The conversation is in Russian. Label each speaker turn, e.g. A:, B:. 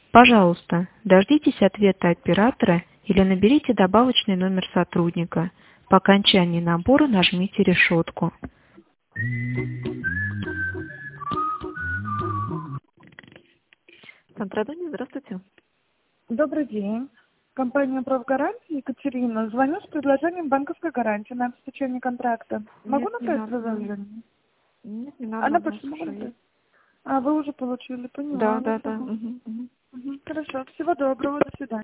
A: Пожалуйста, дождитесь ответа оператора или наберите добавочный номер сотрудника. По окончании набора нажмите решетку. Центродоне, здравствуйте.
B: Добрый день. Компания «Правгарантия», Екатерина. Звоню с предложением банковской гарантии на обеспечение контракта. Могу
A: Нет, не
B: направить
A: надо.
B: предложение?
A: Нет, не
B: А
A: надо,
B: на
A: у нас
B: почту могу
A: уже
B: направить?
A: есть.
B: А, вы уже получили,
A: Да,
B: поняла.
A: да, да.
B: Ага.
A: Мгм, мгм.
B: Хорошо. Всего доброго. До свидания.